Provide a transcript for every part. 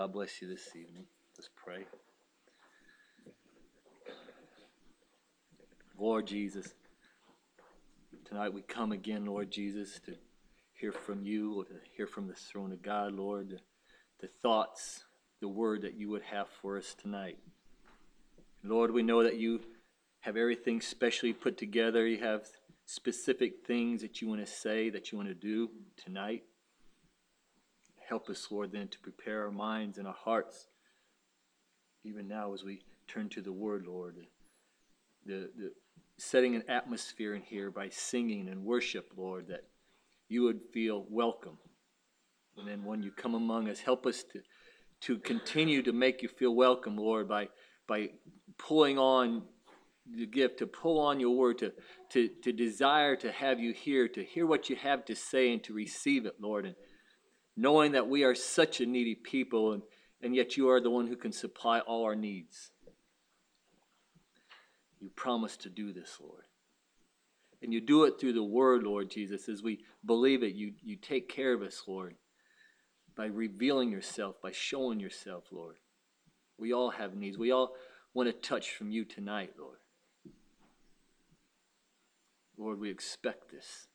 God bless you this evening. Let's pray. Lord Jesus, tonight we come again, Lord Jesus, to hear from you, or to hear from the throne of God, Lord, the thoughts, the word that you would have for us tonight. Lord, we know that you have everything specially put together. You have specific things that you want to say, that you want to do tonight. Help us, Lord, then to prepare our minds and our hearts, even now as we turn to the word, Lord. The setting an atmosphere in here by singing and worship, Lord, that you would feel welcome. And then when you come among us, help us to continue to make you feel welcome, Lord, by pulling on the gift, to pull on your word, to desire to have you here, to hear what you have to say and to receive it, Lord. And knowing that we are such a needy people, and yet you are the one who can supply all our needs. You promise to do this, Lord. And you do it through the word, Lord Jesus. As we believe it, you take care of us, Lord, by revealing yourself, by showing yourself, Lord. We all have needs. We all want a touch from you tonight, Lord. Lord, we expect this.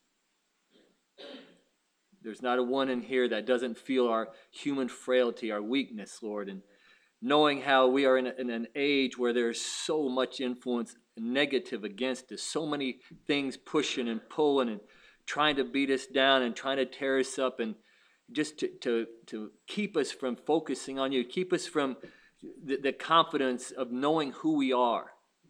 There's not a one in here that doesn't feel our human frailty, our weakness, Lord. And knowing how we are in an age where there's so much influence negative against us, so many things pushing and pulling and trying to beat us down and trying to tear us up, and just to keep us from focusing on you, keep us from the confidence of knowing who we are.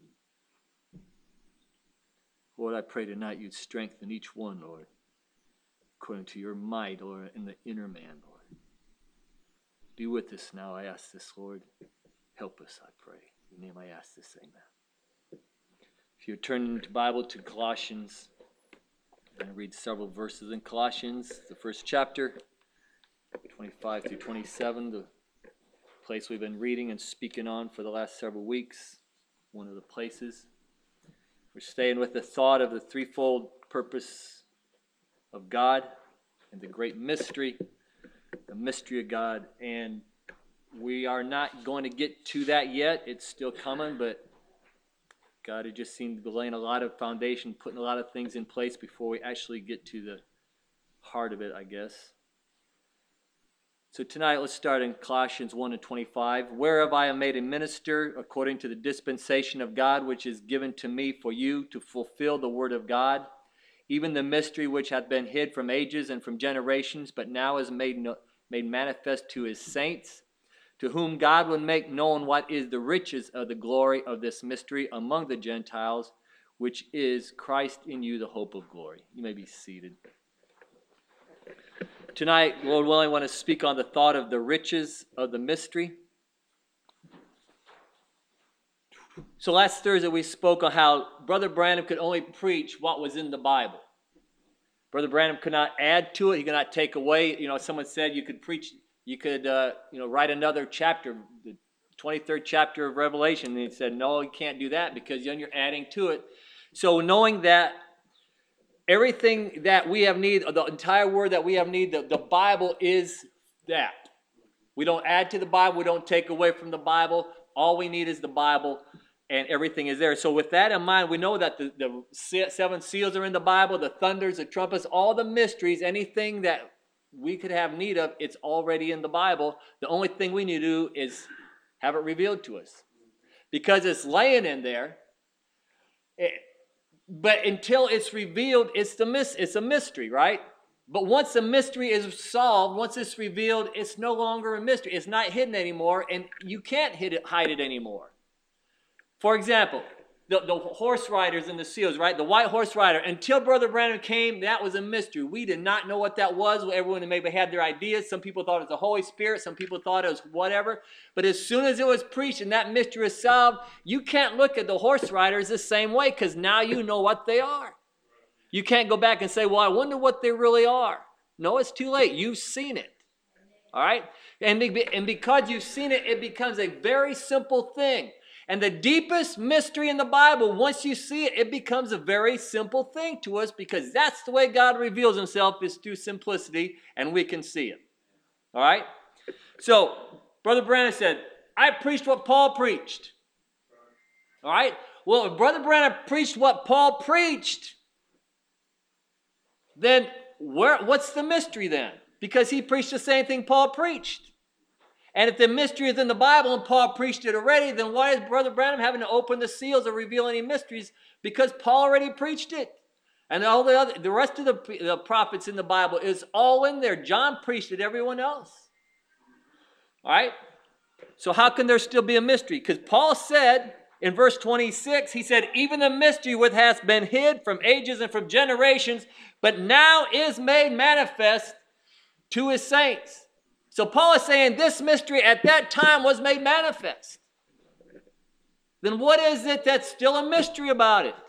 Lord, I pray tonight you'd strengthen each one, Lord, according to your might, Lord, in the inner man, Lord. Be with us now, I ask this, Lord. Help us, I pray. In your name I ask this, amen. If you're turning the Bible to Colossians, I'm going to read several verses in Colossians, the first chapter, 25 through 27, the place we've been reading and speaking on for the last several weeks, one of the places. We're staying with the thought of the threefold purpose of God and the great mystery, the mystery of God. And we are not going to get to that yet. It's still coming, but God had just seemed to be laying a lot of foundation, putting a lot of things in place before we actually get to the heart of it, I guess. So tonight, let's start in Colossians 1:25. Whereof I am made a minister according to the dispensation of God, which is given to me for you to fulfill the word of God, even the mystery which hath been hid from ages and from generations, but now is made manifest to his saints, to whom God would make known what is the riches of the glory of this mystery among the Gentiles, which is Christ in you, the hope of glory. You may be seated. Tonight, Lord willing, I want to speak on the thought of the riches of the mystery. So last Thursday we spoke on how Brother Branham could only preach what was in the Bible. Brother Branham could not add to it. He could not take away. Someone said you could preach, you could write another chapter, the 23rd chapter of Revelation. And he said, no, you can't do that because then you're adding to it. So knowing that everything that we have need, the entire word that we have need, the Bible is that. We don't add to the Bible. We don't take away from the Bible. All we need is the Bible, and everything is there. So with that in mind, we know that the seven seals are in the Bible, the thunders, the trumpets, all the mysteries, anything that we could have need of, it's already in the Bible. The only thing we need to do is have it revealed to us. Because it's laying in there, but until it's revealed, it's a mystery, right? But once the mystery is solved, once it's revealed, it's no longer a mystery. It's not hidden anymore, and you can't hide it anymore. For example, the horse riders and the seals, right? The white horse rider. Until Brother Branham came, that was a mystery. We did not know what that was. Everyone maybe had their ideas. Some people thought it was the Holy Spirit. Some people thought it was whatever. But as soon as it was preached and that mystery was solved, you can't look at the horse riders the same way because now you know what they are. You can't go back and say, well, I wonder what they really are. No, it's too late. You've seen it. All right? And because you've seen it, it becomes a very simple thing. And the deepest mystery in the Bible, once you see it, it becomes a very simple thing to us because that's the way God reveals himself, is through simplicity, and we can see it. All right? So, Brother Branham said, I preached what Paul preached. All right? Well, if Brother Branham preached what Paul preached, then what's the mystery then? Because he preached the same thing Paul preached. And if the mystery is in the Bible and Paul preached it already, then why is Brother Branham having to open the seals or reveal any mysteries? Because Paul already preached it. And all the rest of the prophets in the Bible is all in there. John preached it, everyone else. All right? So how can there still be a mystery? Because Paul said in verse 26, he said, even the mystery which has been hid from ages and from generations, but now is made manifest to his saints. So Paul is saying this mystery at that time was made manifest. Then what is it that's still a mystery about it?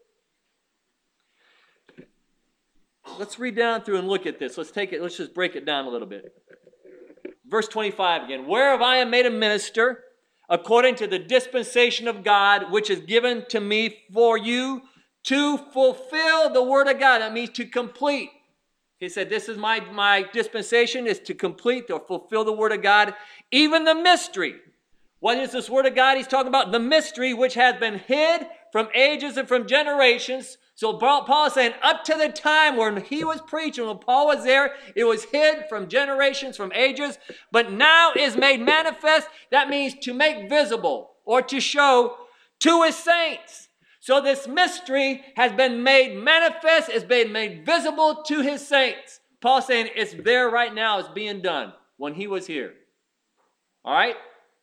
Let's read down through and look at this. Let's just break it down a little bit. Verse 25 again. Whereof I am made a minister, according to the dispensation of God, which is given to me for you to fulfill the word of God. That means to complete. He said, this is my dispensation, is to complete or fulfill the word of God, even the mystery. What is this word of God? He's talking about the mystery which has been hid from ages and from generations. So Paul is saying up to the time when he was preaching, when Paul was there, it was hid from generations, from ages, but now is made manifest. That means to make visible or to show to his saints. So this mystery has been made manifest, it's been made visible to his saints. Paul's saying it's there right now, it's being done when he was here. All right?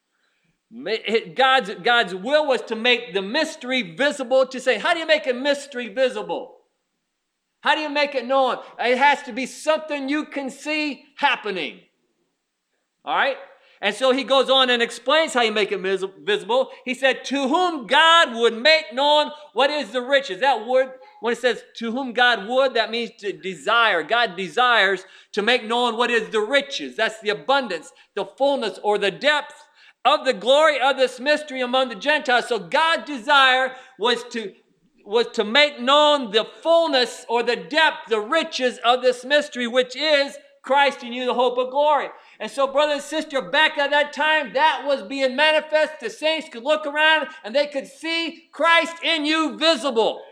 God's will was to make the mystery visible, to say, how do you make a mystery visible? How do you make it known? It has to be something you can see happening. All right? And so he goes on and explains how you make it visible. He said, to whom God would make known what is the riches. That word, when it says to whom God would, that means to desire. God desires to make known what is the riches. That's the abundance, the fullness, or the depth of the glory of this mystery among the Gentiles. So God's desire was to make known the fullness or the depth, the riches of this mystery, which is Christ in you, the hope of glory. And so, brother and sister, back at that time, that was being manifest. The saints could look around and they could see Christ in you visible.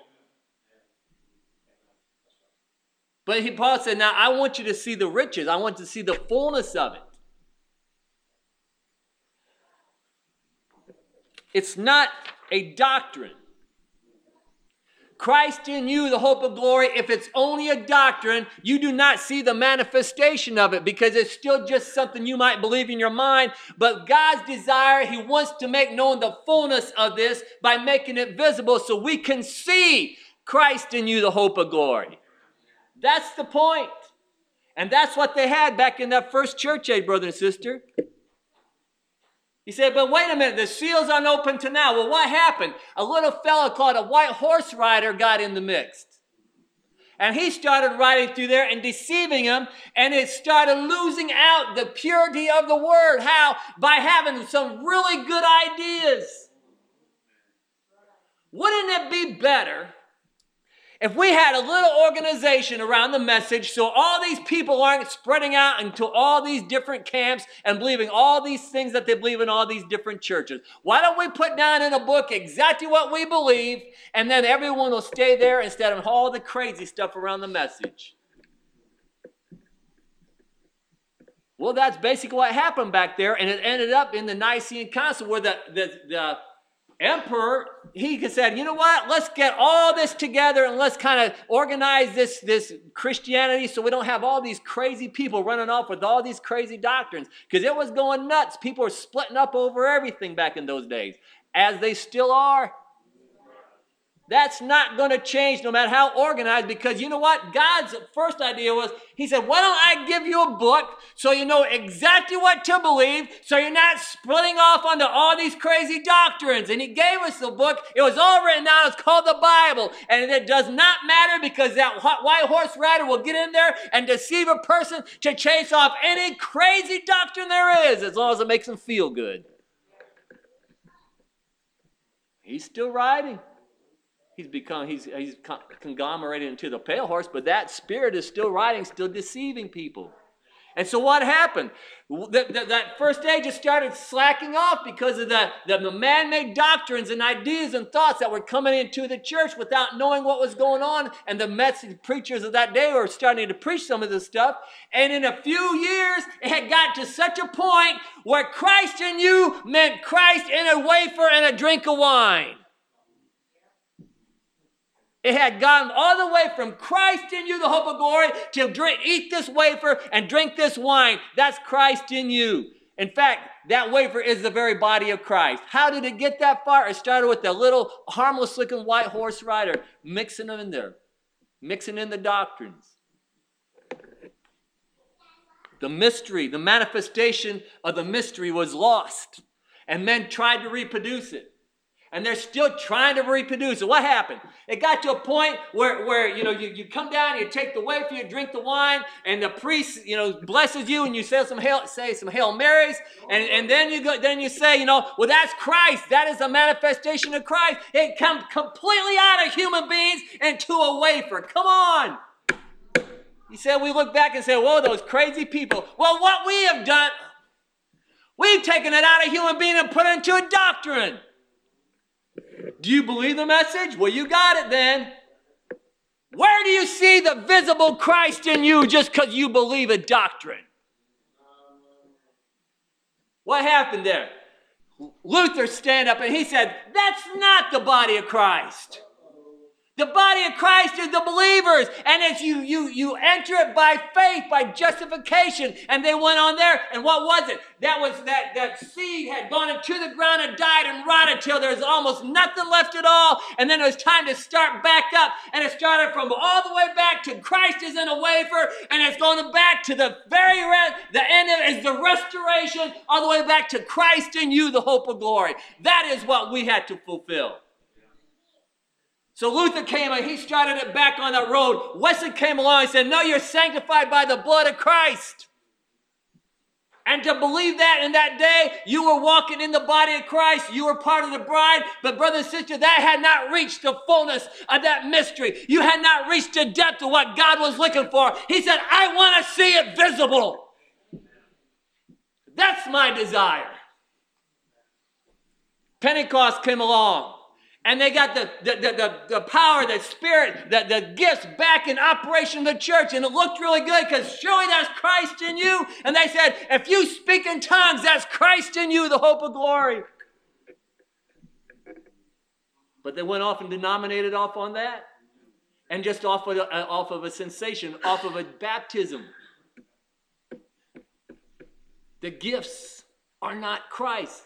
But Paul said, now I want you to see the riches. I want to see the fullness of it. It's not a doctrine. Christ in you, the hope of glory, if it's only a doctrine, you do not see the manifestation of it because it's still just something you might believe in your mind. But God's desire, he wants to make known the fullness of this by making it visible so we can see Christ in you, the hope of glory. That's the point. And that's what they had back in that first church age, brother and sister. He said, but wait a minute, the seals aren't open to now. Well, what happened? A little fella called a white horse rider got in the mix. And he started riding through there and deceiving them, and it started losing out the purity of the word. How? By having some really good ideas. Wouldn't it be better if we had a little organization around the message so all these people aren't spreading out into all these different camps and believing all these things that they believe in all these different churches? Why don't we put down in a book exactly what we believe, and then everyone will stay there instead of all the crazy stuff around the message? Well, that's basically what happened back there, and it ended up in the Nicene Council where the emperor, he said, you know what, let's get all this together and let's kind of organize this Christianity so we don't have all these crazy people running off with all these crazy doctrines, because it was going nuts. People were splitting up over everything back in those days, as they still are. That's not going to change no matter how organized, because you know what? God's first idea was, he said, why don't I give you a book so you know exactly what to believe, so you're not splitting off onto all these crazy doctrines. And he gave us the book. It was all written down. It's called the Bible. And it does not matter, because that white horse rider will get in there and deceive a person to chase off any crazy doctrine there is, as long as it makes them feel good. He's still riding. He's conglomerated into the pale horse, but that spirit is still riding, still deceiving people. And so what happened? That first day just started slacking off because of the man-made doctrines and ideas and thoughts that were coming into the church without knowing what was going on. And the message preachers of that day were starting to preach some of this stuff. And in a few years, it had got to such a point where Christ in you meant Christ in a wafer and a drink of wine. It had gone all the way from Christ in you, the hope of glory, to eat this wafer and drink this wine. That's Christ in you. In fact, that wafer is the very body of Christ. How did it get that far? It started with a little harmless-looking white horse rider, mixing them in there, mixing in the doctrines. The mystery, the manifestation of the mystery was lost, and men tried to reproduce it. And they're still trying to reproduce it. What happened? It got to a point where you come down, you take the wafer, you drink the wine, and the priest blesses you, and you say some Hail Marys, and then you say well, that's Christ. That is a manifestation of Christ. It comes completely out of human beings into a wafer. Come on. He said, we look back and say, whoa, those crazy people. Well, what we have done, we've taken it out of human being and put it into a doctrine. Do you believe the message? Well, you got it then. Where do you see the visible Christ in you just because you believe a doctrine? What happened there? Luther stand up and he said, that's not the body of Christ. The body of Christ is the believers. And as you enter it by faith, by justification. And they went on there. And what was it? That seed had gone into the ground and died and rotted till there was almost nothing left at all. And then it was time to start back up. And it started from all the way back to Christ is in a wafer. And it's going back to the end of it is the restoration, all the way back to Christ in you, the hope of glory. That is what we had to fulfill. So Luther came and he started it back on that road. Wesley came along and said, no, you're sanctified by the blood of Christ. And to believe that in that day, you were walking in the body of Christ. You were part of the bride. But brother and sister, that had not reached the fullness of that mystery. You had not reached the depth of what God was looking for. He said, I want to see it visible. That's my desire. Pentecost came along. And they got the power, the spirit, the gifts back in operation in the church. And it looked really good because surely that's Christ in you. And they said, if you speak in tongues, that's Christ in you, the hope of glory. But they went off and denominated off on that. And just off of a sensation, off of a baptism. The gifts are not Christ.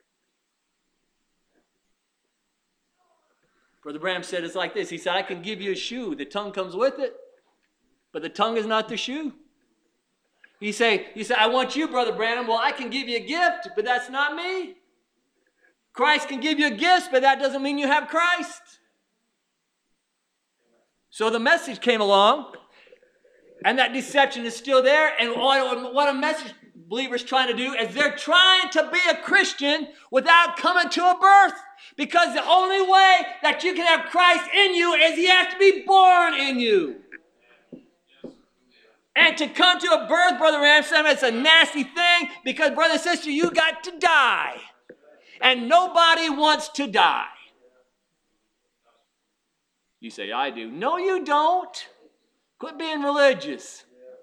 Brother Branham said it's like this. He said, I can give you a shoe. The tongue comes with it. But the tongue is not the shoe. He said, I want you, Brother Branham. Well, I can give you a gift, but that's not me. Christ can give you a gift, but that doesn't mean you have Christ. So the message came along, and that deception is still there. And what a message believers trying to do is they're trying to be a Christian without coming to a birth. Because the only way that you can have Christ in you is he has to be born in you. And to come to a birth, Brother Ramsey, it's a nasty thing because, brother and sister, you got to die. And nobody wants to die. You say, I do. No, you don't. Quit being religious.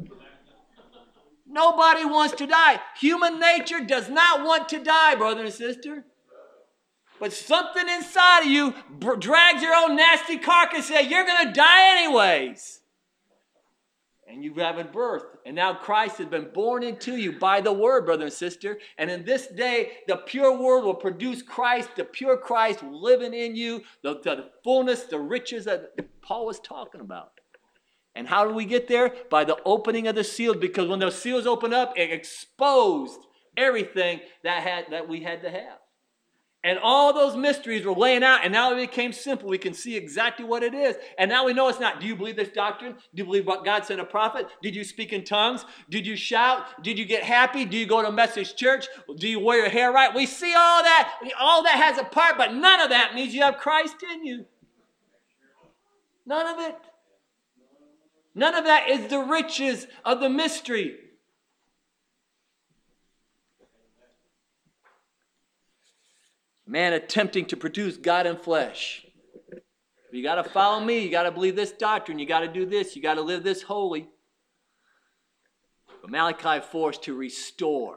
Nobody wants to die. Human nature does not want to die, brother and sister. But something inside of you drags your own nasty carcass and says, you're going to die anyways. And you haven't birthed. And now Christ has been born into you by the word, brother and sister. And in this day, the pure word will produce Christ, the pure Christ living in you, the fullness, the riches that Paul was talking about. And how do we get there? By the opening of the seals. Because when those seals open up, it exposed everything that we had to have. And all those mysteries were laying out, and now it became simple. We can see exactly what it is. And now we know it's not, do you believe this doctrine? Do you believe what God sent a prophet? Did you speak in tongues? Did you shout? Did you get happy? Do you go to a Message church? Do you wear your hair right? We see all that. All that has a part, but none of that means you have Christ in you. None of it. None of that is the riches of the mystery. Man attempting to produce God in flesh. You got to follow me. You got to believe this doctrine. You got to do this. You got to live this holy. But Malachi 4 is to restore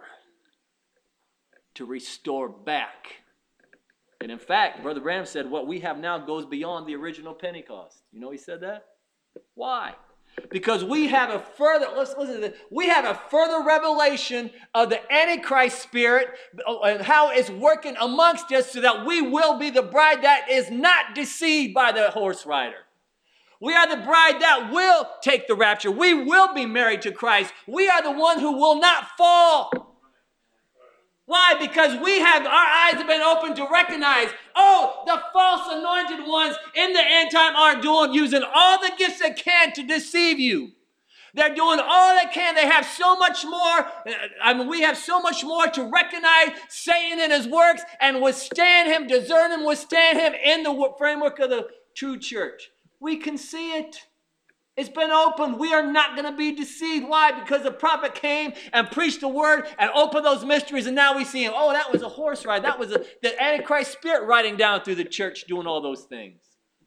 back. And in fact, Brother Branham said what we have now goes beyond the original Pentecost. You know he said that? Why? Because we have a further, listen to this, we have a further revelation of the Antichrist spirit and how it's working amongst us so that we will be the bride that is not deceived by the horse rider. We are the bride that will take the rapture. We will be married to Christ. We are the one who will not fall. Why? Because our eyes have been opened to recognize, the false anointed ones in the end time are using all the gifts they can to deceive you. They're doing all they can. They have so much more. We have so much more to recognize Satan and his works and withstand him, discern him, withstand him in the framework of the true church. We can see it. It's been opened. We are not going to be deceived. Why? Because the prophet came and preached the word and opened those mysteries, and now we see him. Oh, that was a horse ride. That was the Antichrist spirit riding down through the church doing all those things.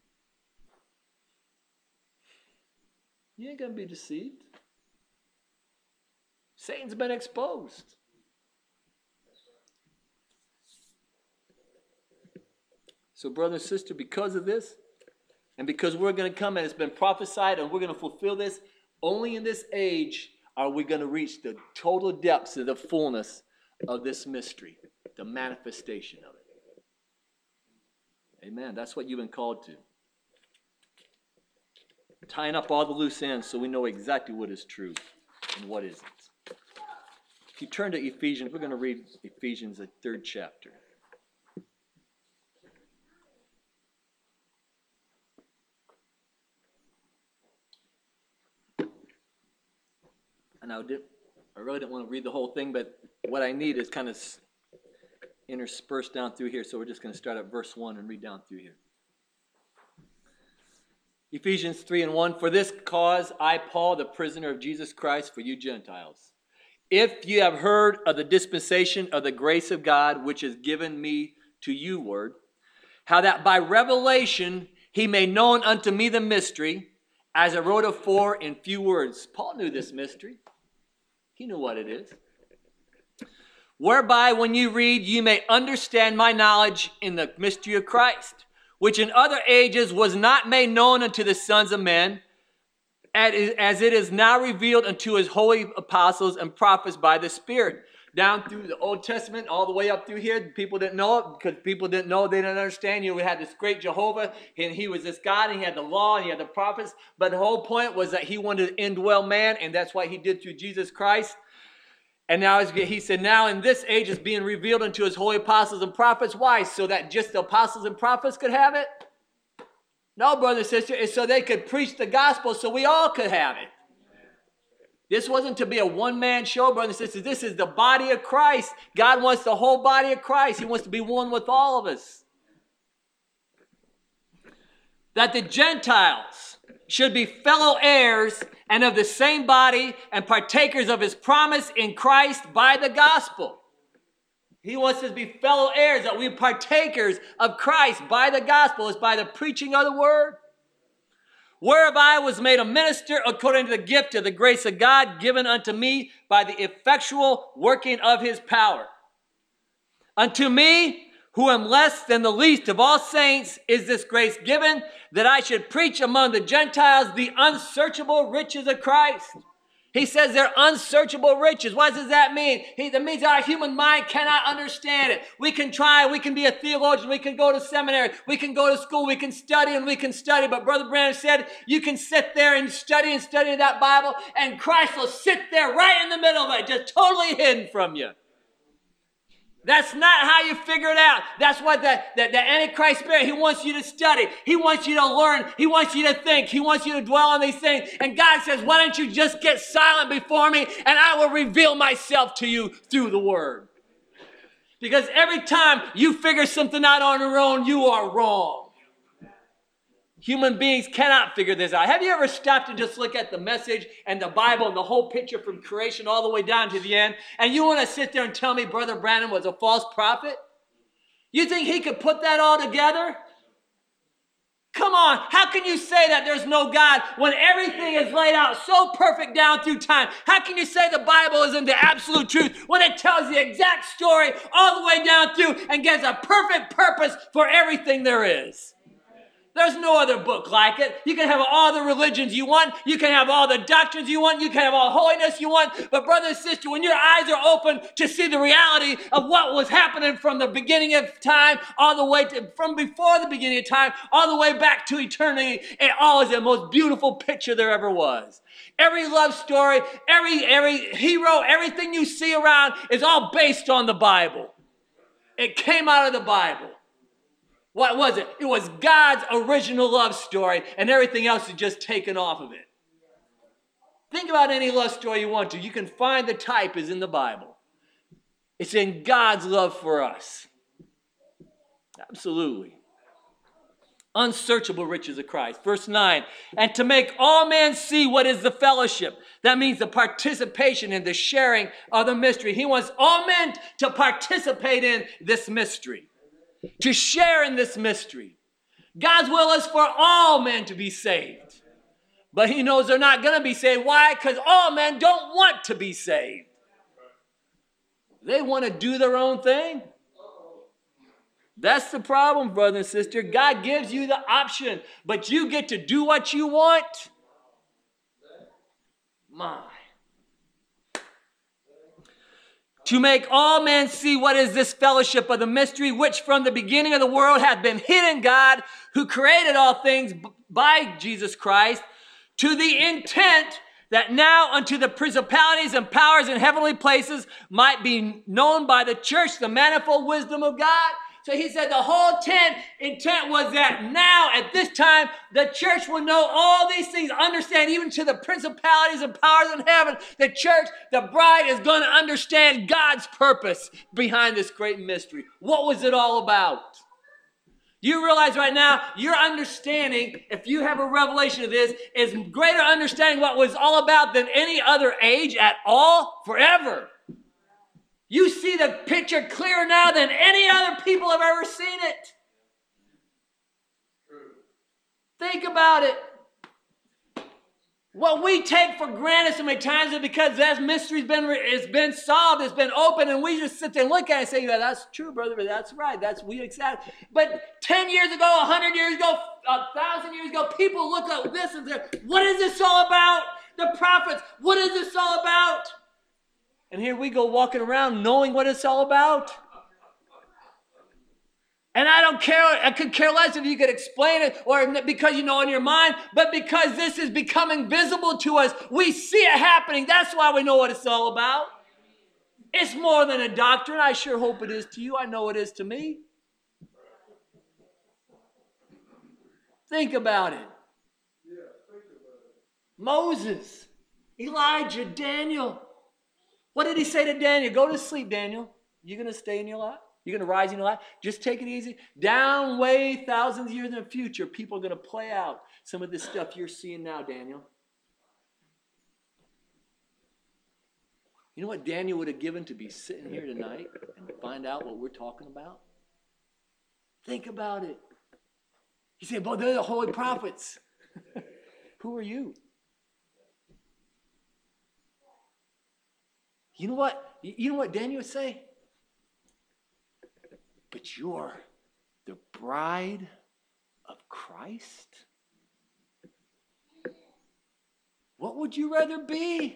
You ain't going to be deceived. Satan's been exposed. So, brother and sister, because of this, and because we're going to come and it's been prophesied and we're going to fulfill this, only in this age are we going to reach the total depths of the fullness of this mystery, the manifestation of it. Amen. That's what you've been called to. Tying up all the loose ends so we know exactly what is true and what isn't. If you turn to Ephesians, we're going to read Ephesians, the 3rd chapter. And I really didn't want to read the whole thing, but what I need is kind of interspersed down through here. So we're just going to start at verse 1 and read down through here. Ephesians 3:1, for this cause I, Paul, the prisoner of Jesus Christ, for you Gentiles. If you have heard of the dispensation of the grace of God, which is given me to you, word, how that by revelation he made known unto me the mystery, as I wrote afore in few words. Paul knew this mystery. He knew what it is. Whereby when you read, you may understand my knowledge in the mystery of Christ, which in other ages was not made known unto the sons of men, as it is now revealed unto his holy apostles and prophets by the Spirit. Down through the Old Testament, all the way up through here, people didn't know it because people didn't know, they didn't understand. We had this great Jehovah, and he was this God, and he had the law, and he had the prophets. But the whole point was that he wanted to indwell man, and that's what he did through Jesus Christ. And now he said, now in this age is being revealed unto his holy apostles and prophets. Why? So that just the apostles and prophets could have it? No, brother and sister, it's so they could preach the gospel so we all could have it. This wasn't to be a one-man show, brothers and sisters. This is the body of Christ. God wants the whole body of Christ. He wants to be one with all of us. That the Gentiles should be fellow heirs and of the same body and partakers of his promise in Christ by the gospel. He wants us to be fellow heirs, that we are partakers of Christ by the gospel. It's by the preaching of the word. Whereby I was made a minister according to the gift of the grace of God given unto me by the effectual working of his power. Unto me, who am less than the least of all saints, is this grace given, that I should preach among the Gentiles the unsearchable riches of Christ. He says they're unsearchable riches. What does that mean? That means our human mind cannot understand it. We can try, we can be a theologian, we can go to seminary, we can go to school, we can study and we can study. But Brother Branham said you can sit there and study that Bible, and Christ will sit there right in the middle of it, just totally hidden from you. That's not how you figure it out. That's what the Antichrist spirit, he wants you to study. He wants you to learn. He wants you to think. He wants you to dwell on these things. And God says, why don't you just get silent before me and I will reveal myself to you through the word. Because every time you figure something out on your own, you are wrong. Human beings cannot figure this out. Have you ever stopped and just look at the message and the Bible and the whole picture from creation all the way down to the end, and you want to sit there and tell me Brother Branham was a false prophet? You think he could put that all together? Come on, how can you say that there's no God when everything is laid out so perfect down through time? How can you say the Bible isn't the absolute truth when it tells the exact story all the way down through and gives a perfect purpose for everything there is? There's no other book like it. You can have all the religions you want. You can have all the doctrines you want. You can have all holiness you want. But brother and sister, when your eyes are open to see the reality of what was happening from the beginning of time all the way to, from before the beginning of time, all the way back to eternity, it all is the most beautiful picture there ever was. Every love story, every hero, everything you see around is all based on the Bible. It came out of the Bible. What was it? It was God's original love story, and everything else is just taken off of it. Think about any love story you want to. You can find the type is in the Bible. It's in God's love for us. Absolutely. Unsearchable riches of Christ. Verse 9, and to make all men see what is the fellowship. That means the participation in the sharing of the mystery. He wants all men to participate in this mystery. To share in this mystery. God's will is for all men to be saved. But he knows they're not going to be saved. Why? Because all men don't want to be saved. They want to do their own thing. That's the problem, brother and sister. God gives you the option, but you get to do what you want. My. To make all men see what is this fellowship of the mystery, which from the beginning of the world hath been hid in God, who created all things by Jesus Christ, to the intent that now unto the principalities and powers in heavenly places might be known by the church the manifold wisdom of God. So he said the whole intent was that now at this time the church will know all these things, understand even to the principalities and powers in heaven. The church, the bride, is going to understand God's purpose behind this great mystery. What was it all about? You realize right now your understanding, if you have a revelation of this, is greater understanding what was all about than any other age at all forever. You see the picture clearer now than any other people have ever seen it. Think about it. What we take for granted so many times is because that mystery's been solved, it's been opened, and we just sit there and look at it and say, yeah, that's true, brother, but that's right. We accept. But 10 years ago, 100 years ago, 1,000 years ago, people look at this and say, what is this all about? The prophets, what is this all about? And here we go walking around knowing what it's all about. And I don't care, I could care less if you could explain it or because you know in your mind, but because this is becoming visible to us, we see it happening. That's why we know what it's all about. It's more than a doctrine. I sure hope it is to you. I know it is to me. Think about it. Moses, Elijah, Daniel. What did he say to Daniel? Go to sleep, Daniel. You're going to stay in your life? You're going to rise in your life? Just take it easy. Down way thousands of years in the future, people are going to play out some of this stuff you're seeing now, Daniel. You know what Daniel would have given to be sitting here tonight and find out what we're talking about? Think about it. He said, well, they're the holy prophets. Who are you? You know what Daniel would say? But you're the bride of Christ? What would you rather be?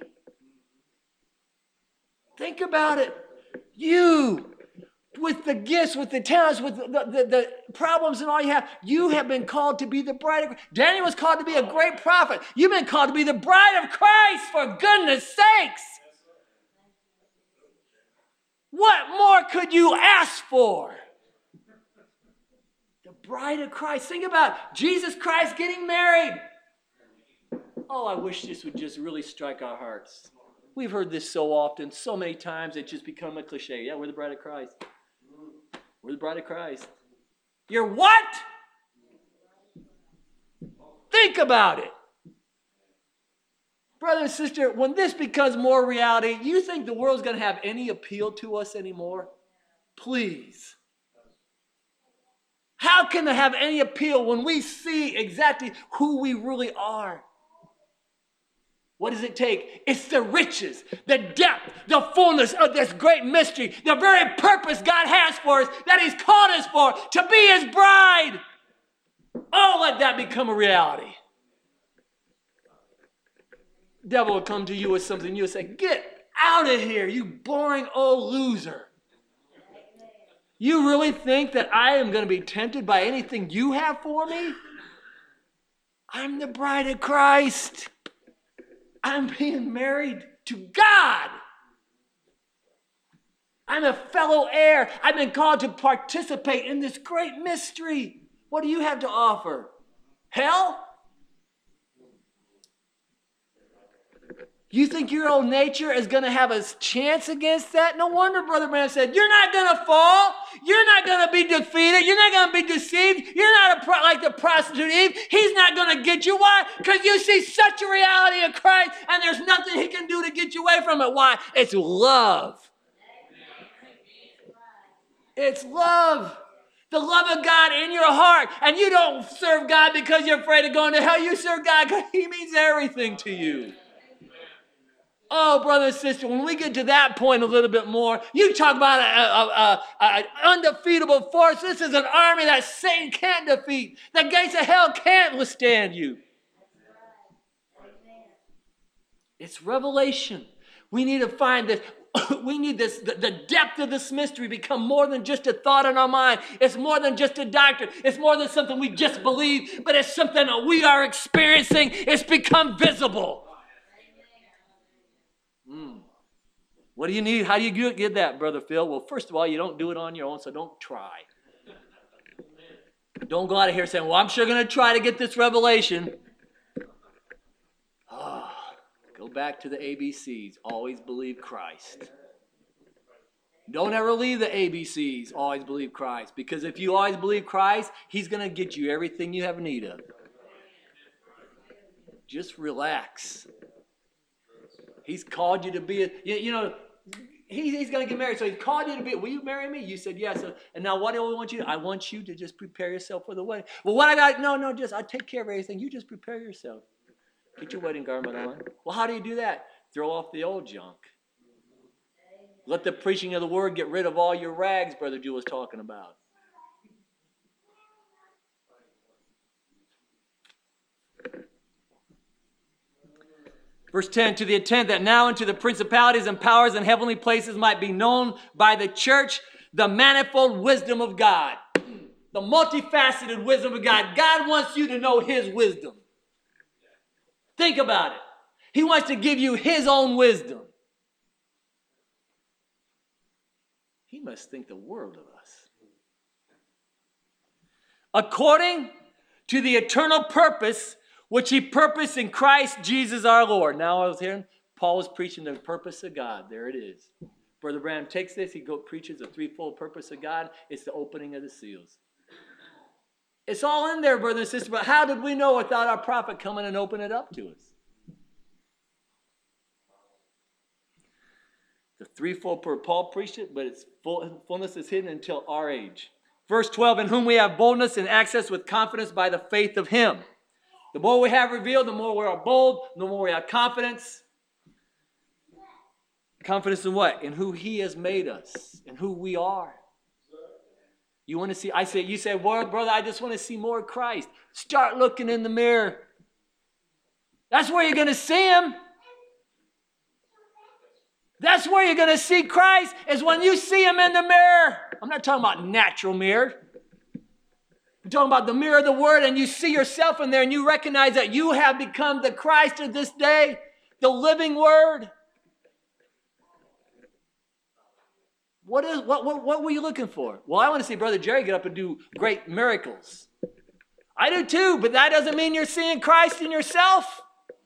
Think about it. You, with the gifts, with the talents, with the problems and all you have been called to be the bride of Christ. Daniel was called to be a great prophet. You've been called to be the bride of Christ, for goodness sakes. What more could you ask for? The bride of Christ. Think about Jesus Christ getting married. Oh, I wish this would just really strike our hearts. We've heard this so often, so many times, it's just become a cliche. Yeah, we're the bride of Christ. We're the bride of Christ. You're what? Think about it. Brother and sister, when this becomes more reality, you think the world's going to have any appeal to us anymore? Please. can they have any appeal when we see exactly who we really are? What does it take? It's the riches, the depth, the fullness of this great mystery, the very purpose God has for us, that he's called us for, to be his bride. Oh, let that become a reality. The devil will come to you with something, you'll say, get out of here, you boring old loser. You really think that I am going to be tempted by anything you have for me? I'm the bride of Christ. I'm being married to God. I'm a fellow heir. I've been called to participate in this great mystery. What do you have to offer? Hell? You think your old nature is going to have a chance against that? No wonder Brother Branham said, you're not going to fall. You're not going to be defeated. You're not going to be deceived. You're not like the prostitute Eve. He's not going to get you. Why? Because you see such a reality of Christ, and there's nothing he can do to get you away from it. Why? It's love. It's love. The love of God in your heart. And you don't serve God because you're afraid of going to hell. You serve God because he means everything to you. Oh, brother and sister, when we get to that point a little bit more, you talk about an undefeatable force. This is an army that Satan can't defeat. The gates of hell can't withstand you. It's revelation. We need to find this. We need this, the depth of this mystery become more than just a thought in our mind. It's more than just a doctrine. It's more than something we just believe, but it's something that we are experiencing. It's become visible. What do you need? How do you get that, Brother Phil? Well, first of all, you don't do it on your own, so don't try. Don't go out of here saying, well, I'm sure going to try to get this revelation. Go back to the ABCs. Always believe Christ. Don't ever leave the ABCs. Always believe Christ. Because if you always believe Christ, he's going to get you everything you have need of. Just relax. He's called you to be he's going to get married, so he's called you to be, will you marry me? You said yes. And now what do I want you to do? I want you to just prepare yourself for the wedding. Well, what I got? No, I take care of everything. You just prepare yourself. Get your wedding garment on. Well, how do you do that? Throw off the old junk. Let the preaching of the word get rid of all your rags, Brother Jewel was talking about. Verse 10, to the intent that now unto the principalities and powers in heavenly places might be known by the church the manifold wisdom of God. The multifaceted wisdom of God. God wants you to know his wisdom. Think about it. He wants to give you his own wisdom. He must think the world of us. According to the eternal purpose which he purposed in Christ Jesus our Lord. Now I was hearing Paul was preaching the purpose of God. There it is. Brother Branham takes this. He preaches the threefold purpose of God. It's the opening of the seals. It's all in there, brother and sister. But how did we know without our prophet coming and opening it up to us? The threefold purpose. Paul preached it, but its fullness is hidden until our age. Verse 12, in whom we have boldness and access with confidence by the faith of him. The more we have revealed, the more we are bold, the more we have confidence. Confidence in what? In who he has made us, in who we are. You want to see, you say, well, brother, I just want to see more of Christ. Start looking in the mirror. That's where you're going to see him. That's where you're going to see Christ, is when you see him in the mirror. I'm not talking about natural mirror. I'm talking about the mirror of the word, and you see yourself in there, and you recognize that you have become the Christ of this day, the living word. What were you looking for? Well, I want to see Brother Jerry get up and do great miracles. I do too, but that doesn't mean you're seeing Christ in yourself.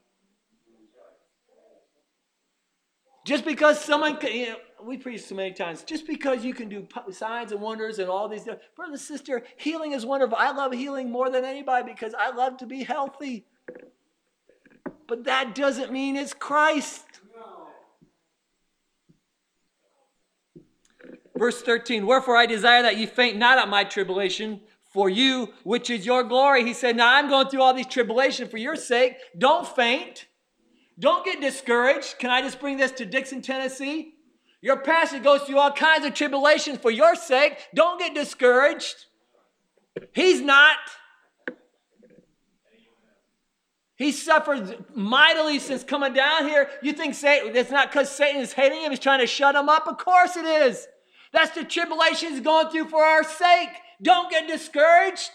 Just because someone, we preach so many times, just because you can do signs and wonders and all these, brother, sister, healing is wonderful. I love healing more than anybody because I love to be healthy. But that doesn't mean it's Christ. Verse 13, wherefore I desire that ye faint not at my tribulation, for you, which is your glory. He said, now I'm going through all these tribulations for your sake. Don't faint. Don't get discouraged. Can I just bring this to Dixon, Tennessee? Your pastor goes through all kinds of tribulations for your sake. Don't get discouraged. He's not. He suffered mightily since coming down here. You think Satan, it's not because Satan is hating him, he's trying to shut him up? Of course it is. That's the tribulation he's going through for our sake. Don't get discouraged.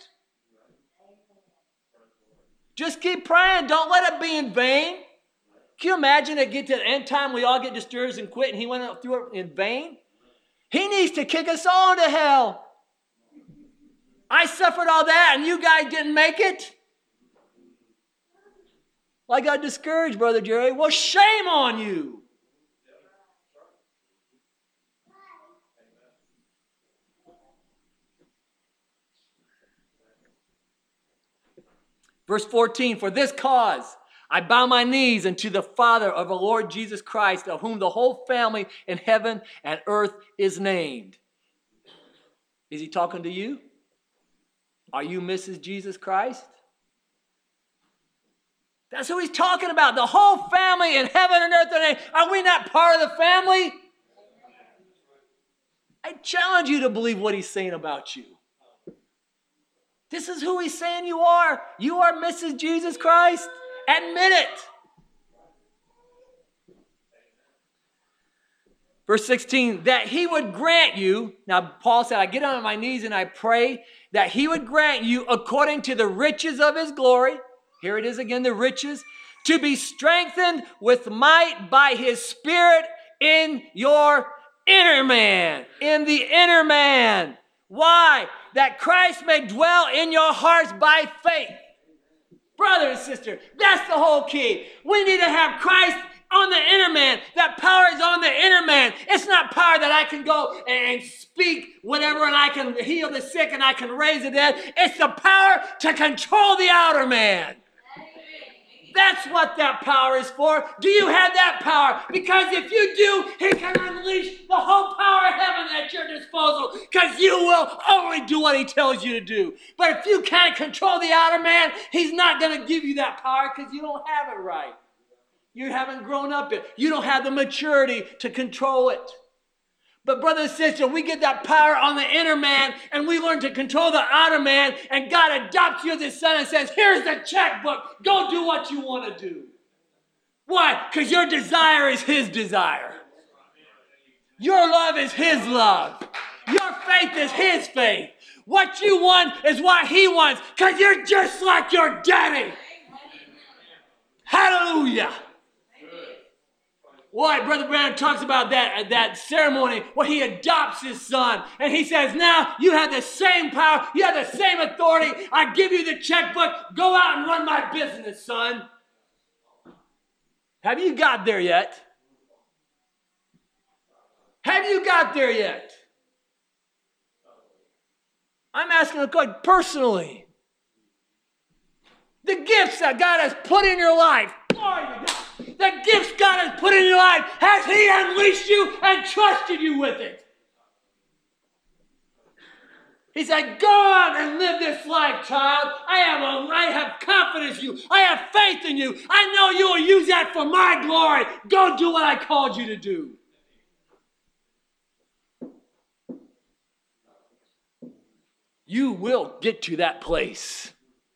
Just keep praying. Don't let it be in vain. Can you imagine it get to the end time, we all get discouraged and quit, and he went through it in vain? He needs to kick us all into hell. I suffered all that, and you guys didn't make it? Well, I got discouraged, Brother Jerry. Well, shame on you. Verse 14, for this cause I bow my knees unto the Father of the Lord Jesus Christ, of whom the whole family in heaven and earth is named. Is he talking to you? Are you Mrs. Jesus Christ? That's who he's talking about. The whole family in heaven and earth are named. Are we not part of the family? I challenge you to believe what he's saying about you. This is who he's saying you are. You are Mrs. Jesus Christ. Admit it. Verse 16, that he would grant you, now Paul said, I get on my knees and I pray that he would grant you according to the riches of his glory. Here it is again, the riches, to be strengthened with might by his Spirit in your inner man. In the inner man. Why? That Christ may dwell in your hearts by faith. Brother and sister, that's the whole key. We need to have Christ on the inner man. That power is on the inner man. It's not power that I can go and speak whatever and I can heal the sick and I can raise the dead. It's the power to control the outer man. That's what that power is for. Do you have that power? Because if you do, he can unleash the whole power of heaven at your disposal, because you will only do what he tells you to do. But if you can't control the outer man, he's not going to give you that power because you don't have it right. You haven't grown up yet. You don't have the maturity to control it. But brother and sister, we get that power on the inner man and we learn to control the outer man, and God adopts you as his son and says, here's the checkbook. Go do what you want to do. Why? Because your desire is his desire. Your love is his love. Your faith is his faith. What you want is what he wants, because you're just like your daddy. Hallelujah. Why? Brother Branham talks about that ceremony where he adopts his son. And he says, now you have the same power. You have the same authority. I give you the checkbook. Go out and run my business, son. Have you got there yet? Have you got there yet? I'm asking a question personally. The gifts that God has put in your life, glory to God. The gifts God has put in your life, has he unleashed you and trusted you with it? He said, go out and live this life, child. I have confidence in you. I have faith in you. I know you will use that for my glory. Go do what I called you to do. You will get to that place.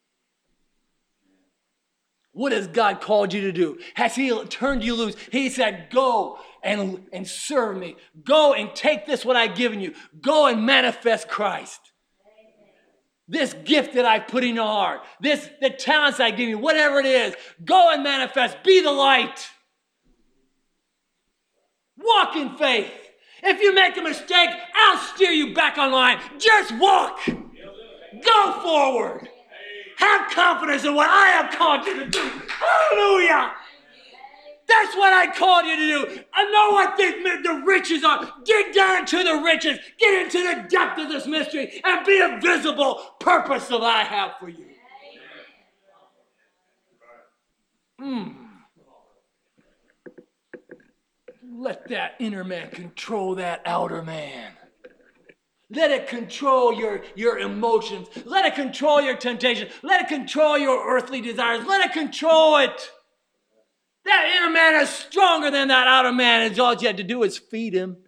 What has God called you to do? Has he turned you loose? He said, go and serve me. Go and take this, what I've given you. Go and manifest Christ. This gift that I've put in your heart, the talents I give you, whatever it is, go and manifest. Be the light. Walk in faith. If you make a mistake, I'll steer you back online. Just walk. Go forward. Have confidence in what I have called you to do. Hallelujah. That's what I called you to do. I know what the riches are. Dig down into the riches. Get into the depth of this mystery and be a visible purpose that I have for you. Let that inner man control that outer man. Let it control your emotions. Let it control your temptation. Let it control your earthly desires. Let it control it. That inner man is stronger than that outer man, and all you have to do is feed him.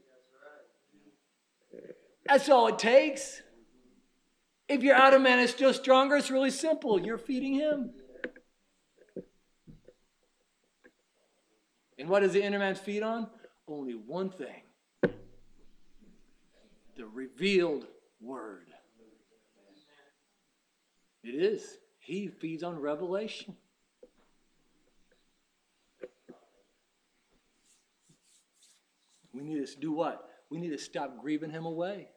That's all it takes. If your outer man is still stronger, it's really simple. You're feeding him. And what does the inner man feed on? Only one thing. The revealed word. It is. He feeds on revelation. We need to do what? We need to stop grieving him away.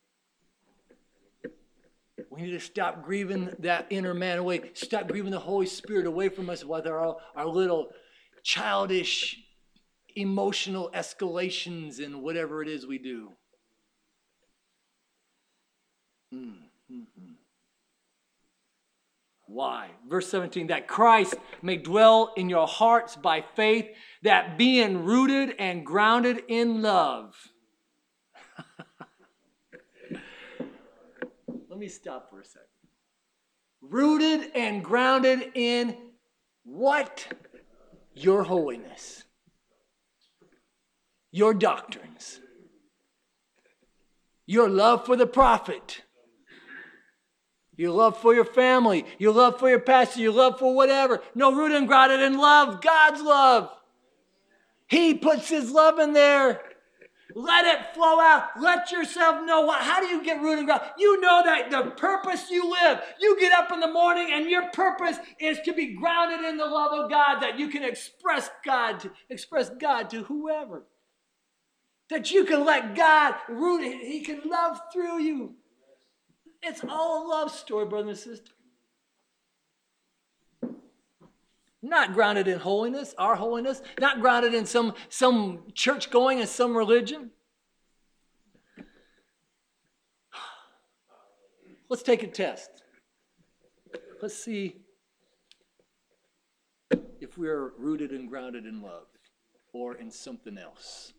We need to stop grieving that inner man away. Stop grieving the Holy Spirit away from us with our little childish, emotional escalations in whatever it is we do. Why? Verse 17, that Christ may dwell in your hearts by faith, that being rooted and grounded in love. Let me stop for a second. Rooted and grounded in what? Your holiness. Your doctrines. Your love for the prophet. Your love for your family. Your love for your pastor. Your love for whatever. No, rooted and grounded in love. God's love. He puts his love in there. Let it flow out. Let yourself know how do you get rooted and grounded? You know that the purpose you live. You get up in the morning and your purpose is to be grounded in the love of God, that you can express God to whoever. That you can let God root. He can love through you. It's all a love story, brother and sister. Not grounded in holiness, our holiness. Not grounded in some church going and some religion. Let's take a test. Let's see if we're rooted and grounded in love or in something else.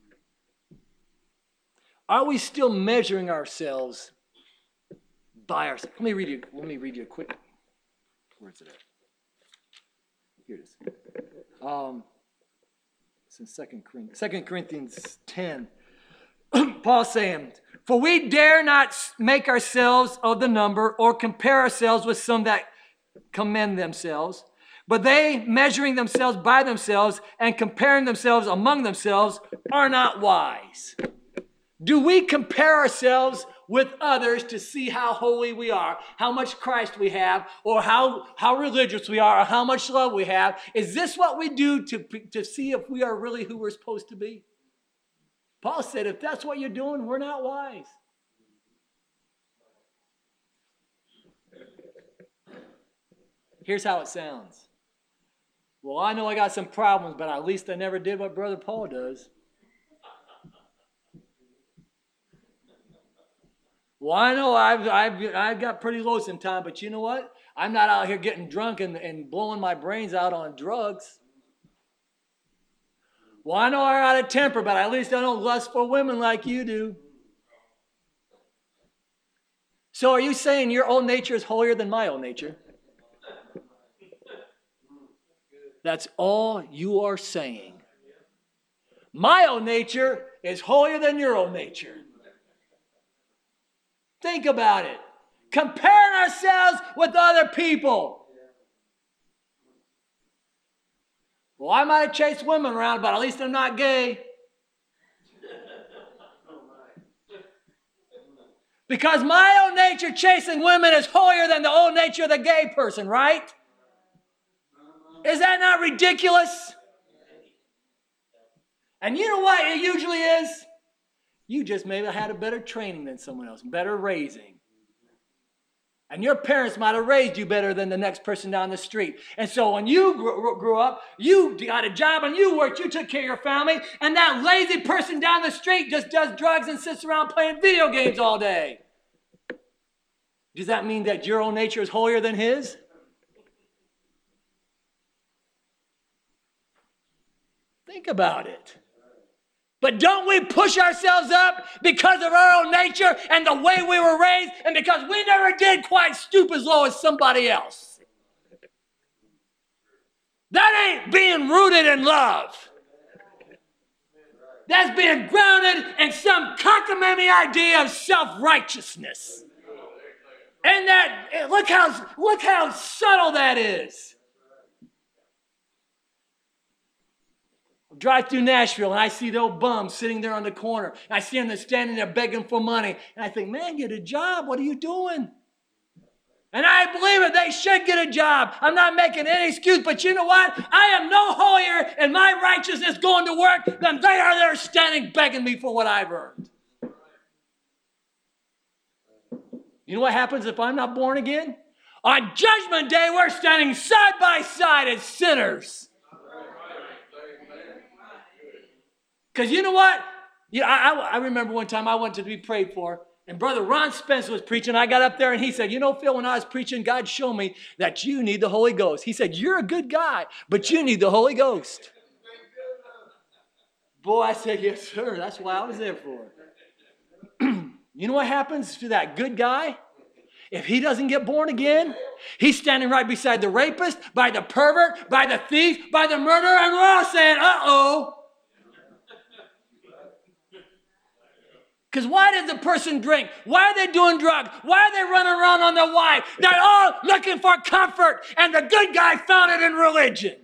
Are we still measuring ourselves by ourselves? Let me read you a quick. Where is it at? Here it is. It's in 2 Corinthians 10. Paul's saying, for we dare not make ourselves of the number or compare ourselves with some that commend themselves, but they, measuring themselves by themselves and comparing themselves among themselves, are not wise. Do we compare ourselves with others to see how holy we are, how much Christ we have, or how religious we are, or how much love we have? Is this what we do to see if we are really who we're supposed to be? Paul said, if that's what you're doing, we're not wise. Here's how it sounds. Well, I know I got some problems, but at least I never did what Brother Paul does. Well, I know I've got pretty low sometimes, but you know what? I'm not out here getting drunk and blowing my brains out on drugs. Well, I know I'm out of temper, but at least I don't lust for women like you do. So are you saying your old nature is holier than my old nature? That's all you are saying. My old nature is holier than your old nature. Think about it. Comparing ourselves with other people. Well, I might have chased women around, but at least I'm not gay. Because my own nature chasing women is holier than the old nature of the gay person, right? Is that not ridiculous? And you know what it usually is? You just maybe had a better training than someone else, better raising. And your parents might have raised you better than the next person down the street. And so when you grew up, you got a job and you worked, you took care of your family, and that lazy person down the street just does drugs and sits around playing video games all day. Does that mean that your own nature is holier than his? Think about it. But don't we push ourselves up because of our own nature and the way we were raised and because we never did quite stoop as low as somebody else? That ain't being rooted in love. That's being grounded in some cockamamie idea of self-righteousness. And that, look how subtle that is. Drive through Nashville and I see the old bums sitting there on the corner. And I see them standing there begging for money. And I think, man, get a job. What are you doing? And I believe it. They should get a job. I'm not making any excuse. But you know what? I am no holier in my righteousness going to work than they are there standing begging me for what I've earned. You know what happens if I'm not born again? On Judgment Day, we're standing side by side as sinners. Because you know what? I remember one time I went to be prayed for, and Brother Ron Spence was preaching. I got up there, and he said, you know, Phil, when I was preaching, God showed me that you need the Holy Ghost. He said, you're a good guy, but you need the Holy Ghost. Boy, I said, yes, sir. That's why I was there for. You know what happens to that good guy? If he doesn't get born again, he's standing right beside the rapist, by the pervert, by the thief, by the murderer, and we're all saying, uh-oh. Because why does the person drink? Why are they doing drugs? Why are they running around on their wife? They're all looking for comfort, and the good guy found it in religion.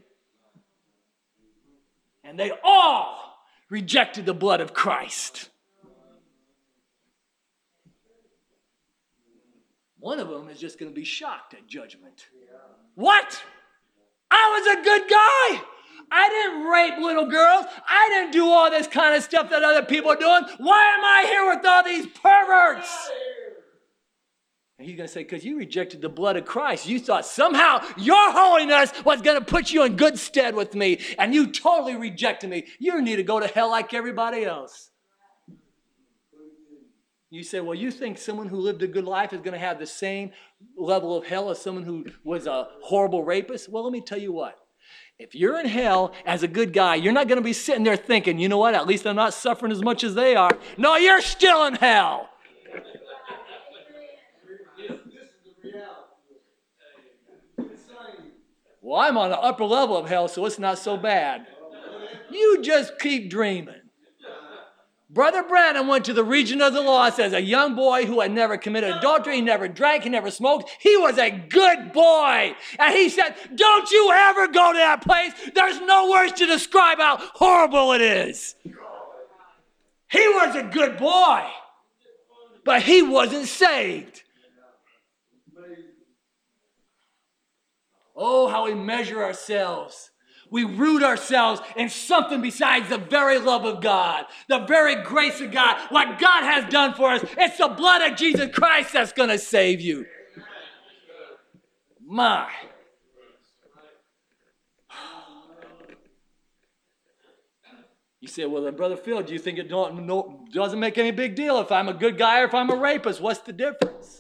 And they all rejected the blood of Christ. One of them is just going to be shocked at judgment. What? I was a good guy. I didn't rape little girls. I didn't do all this kind of stuff that other people are doing. Why am I here with all these perverts? And he's going to say, because you rejected the blood of Christ. You thought somehow your holiness was going to put you in good stead with me. And you totally rejected me. You need to go to hell like everybody else. You say, well, you think someone who lived a good life is going to have the same level of hell as someone who was a horrible rapist? Well, let me tell you what. If you're in hell as a good guy, you're not going to be sitting there thinking, you know what, at least I'm not suffering as much as they are. No, you're still in hell. Well, I'm on the upper level of hell, so it's not so bad. You just keep dreaming. Brother Branham went to the region of the lost as a young boy who had never committed adultery, he never drank, he never smoked. He was a good boy. And he said, don't you ever go to that place. There's no words to describe how horrible it is. He was a good boy, but he wasn't saved. Oh, how we measure ourselves. We root ourselves in something besides the very love of God, the very grace of God, what God has done for us. It's the blood of Jesus Christ that's going to save you. My. You say, well, then, Brother Phil, do you think it doesn't make any big deal if I'm a good guy or if I'm a rapist? What's the difference?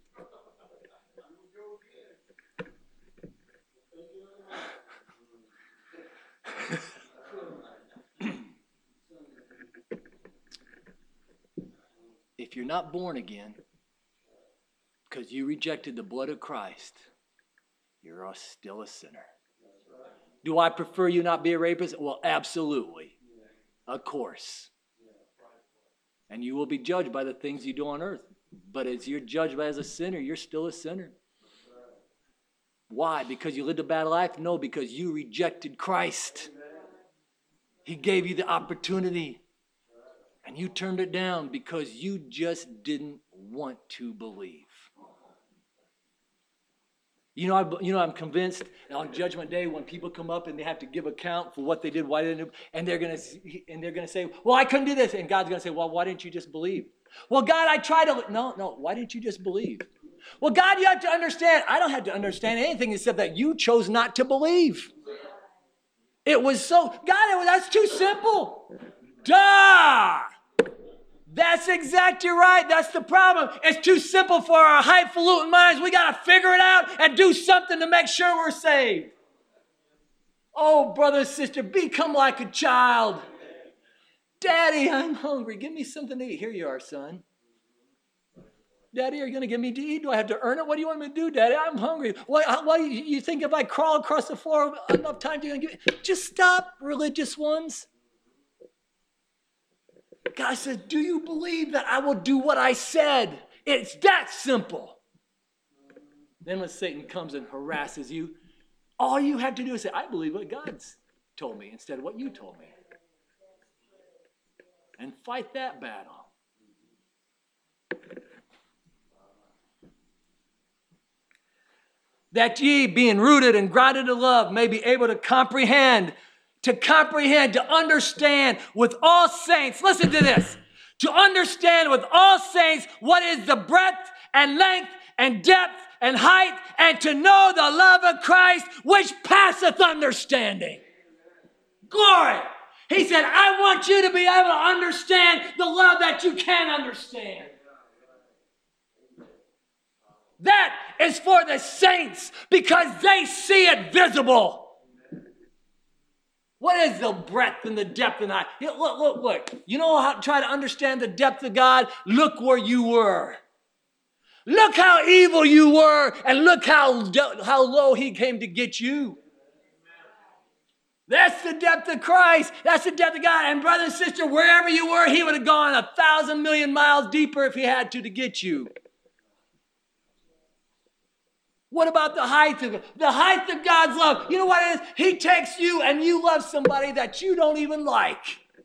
If you're not born again, because you rejected the blood of Christ, you're still a sinner. Do I prefer you not be a rapist? Well, absolutely. Of course. And you will be judged by the things you do on earth. But as you're judged as a sinner, you're still a sinner. Why? Because you lived a bad life? No, because you rejected Christ. He gave you the opportunity. And you turned it down because you just didn't want to believe. I'm convinced on Judgment Day when people come up and they have to give account for what they did, why they didn't, and they're going to say, well, I couldn't do this. And God's going to say, well, why didn't you just believe? Well, God, I tried to. No, why didn't you just believe? Well, God, you have to understand. I don't have to understand anything except that you chose not to believe. It was so, God, that's too simple. Duh! That's exactly right. That's the problem. It's too simple for our highfalutin minds. We got to figure it out and do something to make sure we're saved. Oh, brother, sister, become like a child. Daddy, I'm hungry. Give me something to eat. Here you are, son. Daddy, are you going to give me to eat? Do I have to earn it? What do you want me to do, Daddy? I'm hungry. What you think if I crawl across the floor enough time, you're going to give me? Just stop, religious ones. God says, do you believe that I will do what I said? It's that simple. Then when Satan comes and harasses you, all you have to do is say, I believe what God's told me instead of what you told me. And fight that battle. That ye, being rooted and grounded in love, may be able to comprehend, to understand with all saints. Listen to this. To understand with all saints what is the breadth and length and depth and height, and to know the love of Christ which passeth understanding. Glory. He said, I want you to be able to understand the love that you can't understand. That is for the saints because they see it visible. What is the breadth and the depth and height? Look. You know how to try to understand the depth of God? Look where you were. Look how evil you were, and look how low he came to get you. That's the depth of Christ. That's the depth of God. And brother and sister, wherever you were, he would have gone 1,000 million miles deeper if he had to get you. What about the height of it? The height of God's love. You know what it is? He takes you and you love somebody that you don't even like.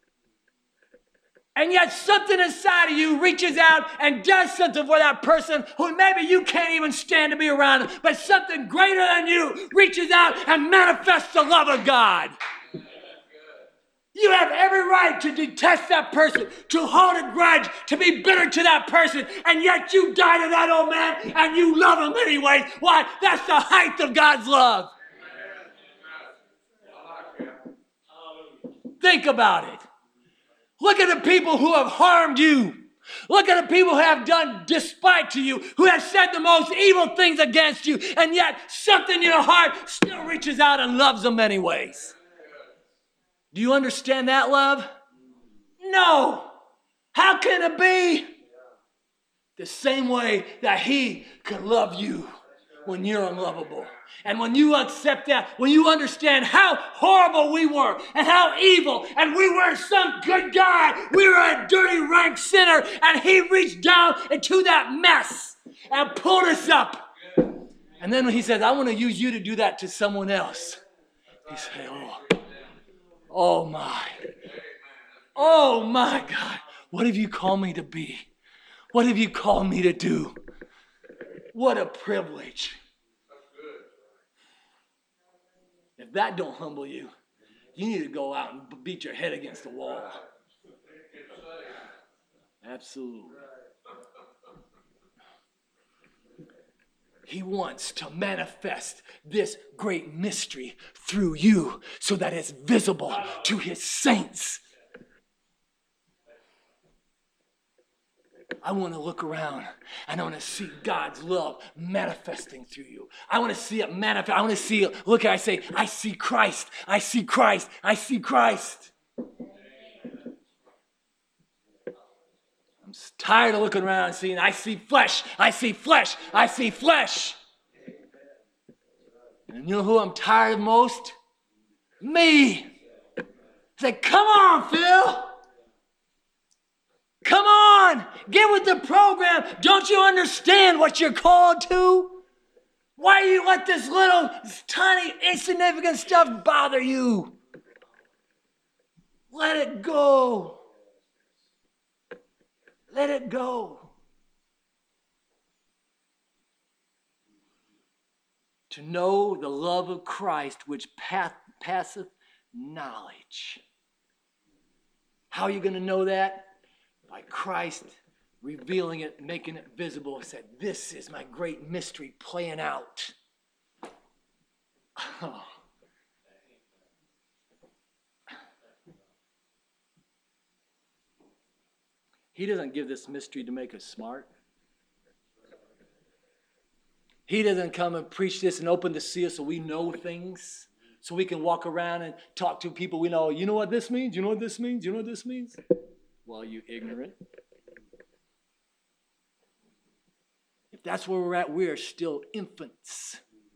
And yet something inside of you reaches out and does something for that person who maybe you can't even stand to be around, but something greater than you reaches out and manifests the love of God. You have every right to detest that person, to hold a grudge, to be bitter to that person, and yet you die to that old man and you love him anyways. Why? That's the height of God's love. Think about it. Look at the people who have harmed you. Look at the people who have done despite to you, who have said the most evil things against you, and yet something in your heart still reaches out and loves them anyways. Do you understand that love? No. How can it be? The same way that he could love you when you're unlovable. And when you accept that, when you understand how horrible we were and how evil, and we were some good guy, we were a dirty, rank sinner, and he reached down into that mess and pulled us up. And then when he says, I want to use you to do that to someone else, he said, oh my God, what have you called me to be? What have you called me to do? What a privilege. If that don't humble you, you need to go out and beat your head against the wall. Absolutely. He wants to manifest this great mystery through you so that it's visible to his saints. I want to look around and I want to see God's love manifesting through you. I want to see it manifest. I want to see it. Look, I say, I see Christ. I see Christ. I see Christ. I'm tired of looking around and seeing, I see flesh. I see flesh. I see flesh. And you know who I'm tired of most? Me. Say, come on, Phil. Come on, get with the program. Don't you understand what you're called to? Why do you let this little, tiny, insignificant stuff bother you? Let it go. Let it go. To know the love of Christ which passeth knowledge. How are you going to know that? By Christ revealing it, making it visible. He said, this is my great mystery playing out. Oh. He doesn't give this mystery to make us smart. He doesn't come and preach this and open to see us so we know things, So we can walk around and talk to people we know. You know what this means? You know what this means? You know what this means? Well, you ignorant. If that's where we're at, we are still infants.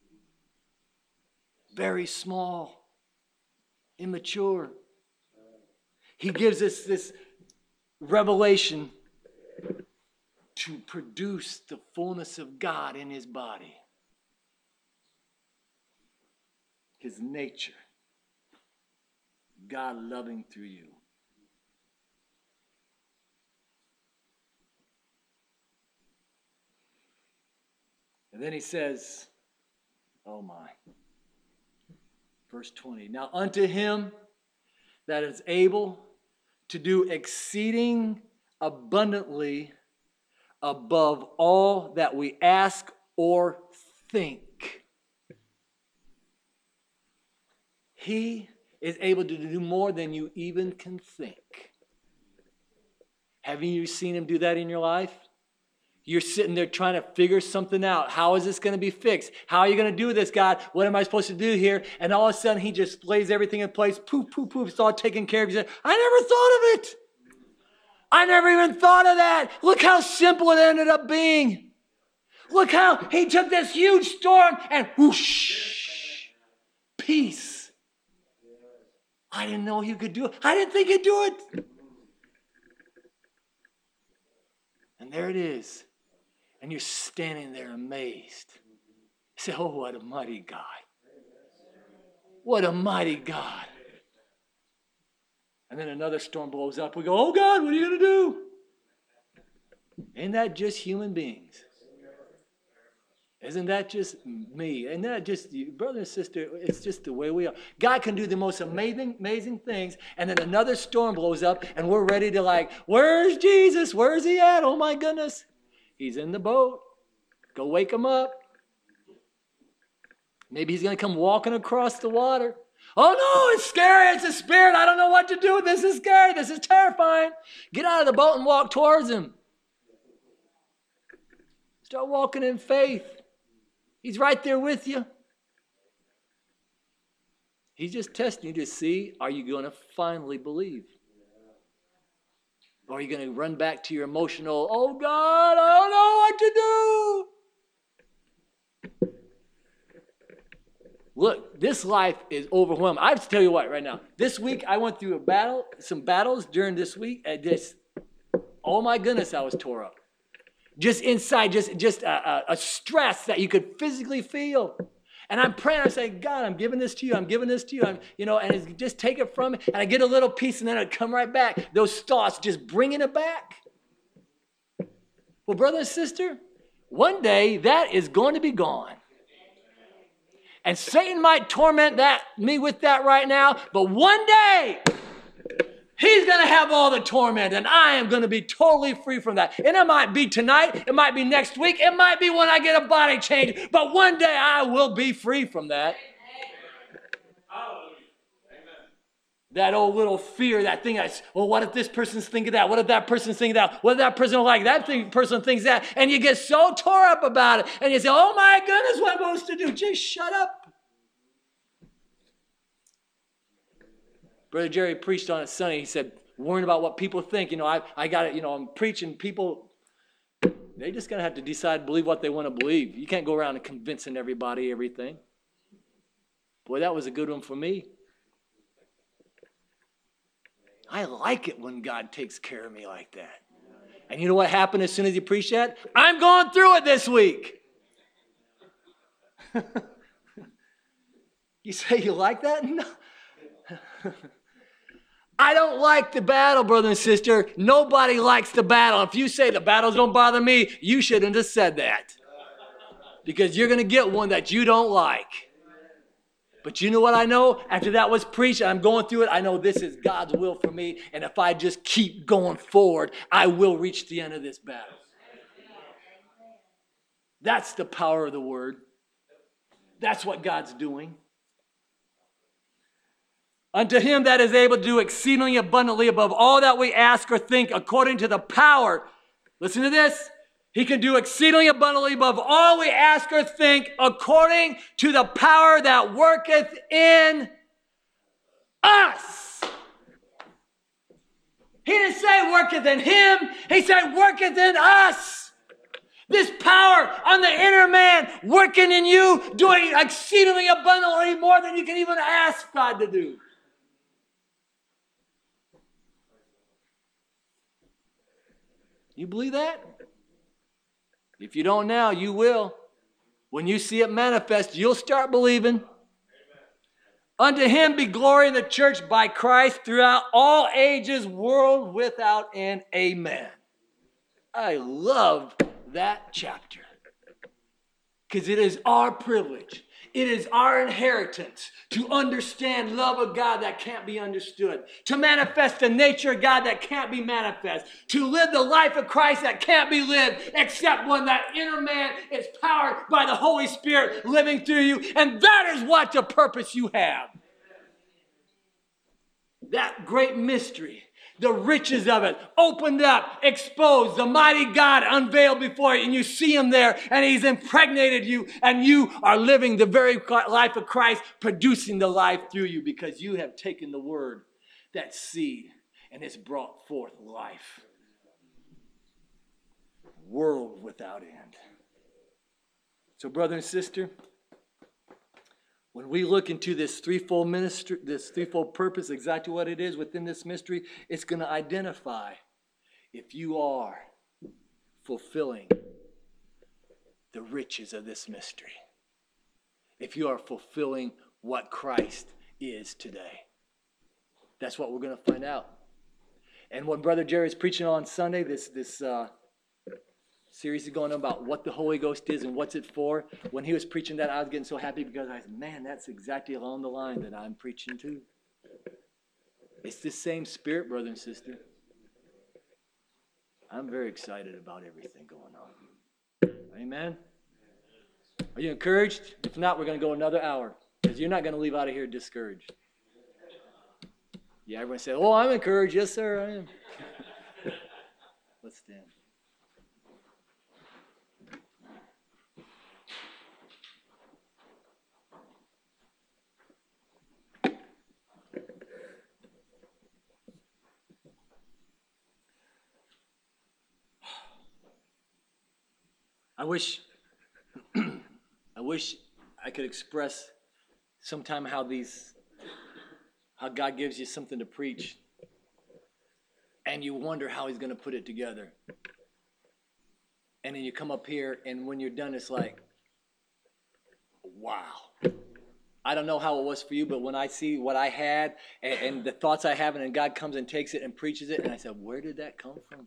Very small, immature. He gives us this revelation to produce the fullness of God in his body. His nature. God loving through you. And then he says, oh my. Verse 20. Now unto him that is able to do exceeding abundantly above all that we ask or think. He is able to do more than you even can think. Haven't you seen him do that in your life? You're sitting there trying to figure something out. How is this going to be fixed? How are you going to do this, God? What am I supposed to do here? And all of a sudden, he just lays everything in place. Poof, poof, poof. It's all taken care of. He said, I never thought of it. I never even thought of that. Look how simple it ended up being. Look how he took this huge storm and whoosh, peace. I didn't know he could do it. I didn't think he'd do it. And there it is. And you're standing there amazed. You say, oh, what a mighty God. What a mighty God. And then another storm blows up. We go, oh, God, what are you going to do? Ain't that just human beings? Isn't that just me? Isn't that just you? Brother and sister, it's just the way we are. God can do the most amazing things, and then another storm blows up, and we're ready to like, where's Jesus? Where's he at? Oh, my goodness. He's in the boat. Go wake him up. Maybe he's going to come walking across the water. Oh, no, it's scary. It's a spirit. I don't know what to do. This is scary. This is terrifying. Get out of the boat and walk towards him. Start walking in faith. He's right there with you. He's just testing you to see, are you going to finally believe? Or are you going to run back to your emotional, oh God, I don't know what to do? Look, this life is overwhelming. I have to tell you what right now. This week I went through some battles during this week. Oh my goodness, I was tore up. Just inside, just a stress that you could physically feel. And I'm praying, I say, God, I'm giving this to you. I'm giving this to you. And it's, just take it from me. And I get a little piece and then I come right back. Those thoughts just bringing it back. Well, brother and sister, one day that is going to be gone. And Satan might torment me with that right now, but one day he's going to have all the torment, and I am going to be totally free from that. And it might be tonight. It might be next week. It might be when I get a body change. But one day I will be free from that. That old little fear, that thing that's, well, what if this person's thinking that? What if that person's thinking that? What if that person like that person thinks that? And you get so tore up about it. And you say, oh my goodness, what am I supposed to do? Just shut up. Brother Jerry preached on it Sunday. He said, worrying about what people think. I got it, I'm preaching. People, they just going to have to decide to believe what they want to believe. You can't go around and convincing everybody everything. Boy, that was a good one for me. I like it when God takes care of me like that. And you know what happened as soon as he preached that? I'm going through it this week. You say you like that? No. I don't like the battle, brother and sister. Nobody likes the battle. If you say the battles don't bother me, you shouldn't have said that. Because you're going to get one that you don't like. But you know what I know? After that was preached and I'm going through it, I know this is God's will for me. And if I just keep going forward, I will reach the end of this battle. That's the power of the word. That's what God's doing. Unto him that is able to do exceedingly abundantly above all that we ask or think, according to the power, listen to this, He can do exceedingly abundantly above all we ask or think, according to the power that worketh in us. He didn't say worketh in him. He said worketh in us. This power on the inner man working in you, doing exceedingly abundantly more than you can even ask God to do. You believe that? If you don't now, you will. When you see it manifest, you'll start believing. Amen. Unto him be glory in the church by Christ throughout all ages, world without end. Amen. I love that chapter. Because it is our privilege. It is our inheritance to understand love of God that can't be understood. To manifest the nature of God that can't be manifest. To live the life of Christ that can't be lived except when that inner man is powered by the Holy Spirit living through you. And that is what the purpose you have. That great mystery. The riches of it opened up, exposed, the mighty God unveiled before you, and you see him there, and he's impregnated you, and you are living the very life of Christ, producing the life through you because you have taken the word, that seed, and it's brought forth life. World without end. So, brother and sister, when we look into this threefold ministry, this threefold purpose, exactly what it is within this mystery, it's going to identify if you are fulfilling the riches of this mystery. If you are fulfilling what Christ is today. That's what we're going to find out. And when Brother Jerry is preaching on Sunday, this series is going on about what the Holy Ghost is and what's it for. When he was preaching that, I was getting so happy because I said, man, that's exactly along the line that I'm preaching too. It's the same spirit, brother and sister. I'm very excited about everything going on. Amen? Are you encouraged? If not, we're going to go another hour because you're not going to leave out of here discouraged. Yeah, everyone said, oh, I'm encouraged. Yes, sir, I am. Let's stand. I wish I could express sometime how God gives you something to preach and you wonder how he's going to put it together. And then you come up here and when you're done, it's like, wow. I don't know how it was for you, but when I see what I had and the thoughts I have and then God comes and takes it and preaches it, and I said, where did that come from?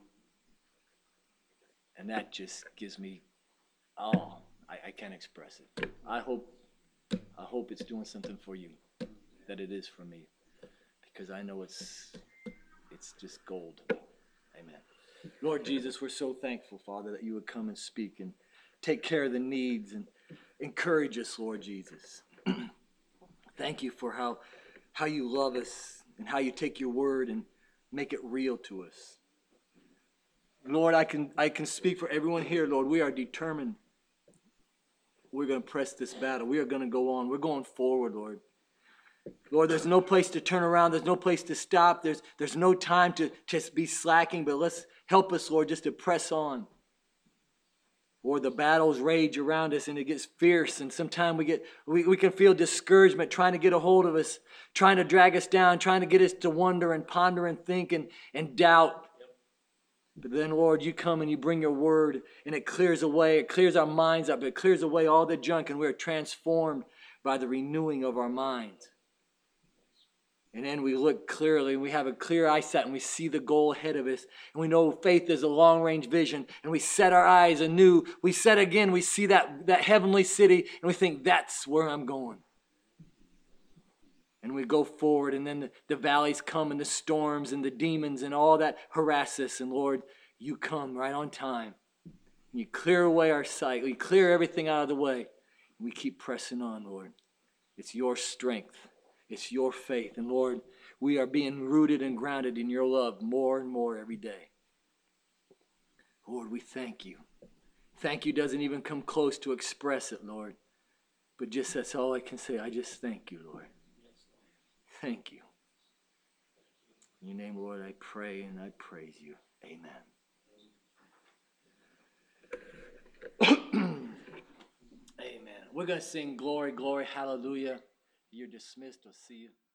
And that just gives me, I can't express it. I hope it's doing something for you, that it is for me, because I know it's just gold. Amen. Lord Jesus, we're so thankful, Father, that you would come and speak and take care of the needs and encourage us, Lord Jesus. Thank you for how you love us and how you take your word and make it real to us. Lord, I can speak for everyone here, Lord. We are determined. We're going to press this battle. We are going to go on. We're going forward, Lord. Lord, there's no place to turn around. There's no place to stop. There's no time to just be slacking, but let's help us, Lord, just to press on. Lord, the battles rage around us and it gets fierce, and sometimes we can feel discouragement trying to get a hold of us, trying to drag us down, trying to get us to wonder and ponder and think and doubt. But then, Lord, you come and you bring your word and it clears away. It clears our minds up. It clears away all the junk and we're transformed by the renewing of our minds. And then we look clearly and we have a clear eyesight and we see the goal ahead of us. And we know faith is a long-range vision. And we set our eyes anew. We set again, we see that heavenly city and we think that's where I'm going. And we go forward, and then the valleys come and the storms and the demons and all that harass us. And Lord, you come right on time. You clear away our sight. You clear everything out of the way. And we keep pressing on, Lord. It's your strength. It's your faith. And Lord, we are being rooted and grounded in your love more and more every day. Lord, we thank you. Thank you doesn't even come close to express it, Lord. But just that's all I can say. I just thank you, Lord. Thank you. In your name, Lord, I pray and I praise you. Amen. Amen. We're going to sing Glory, Glory, Hallelujah. You're dismissed. I'll see you.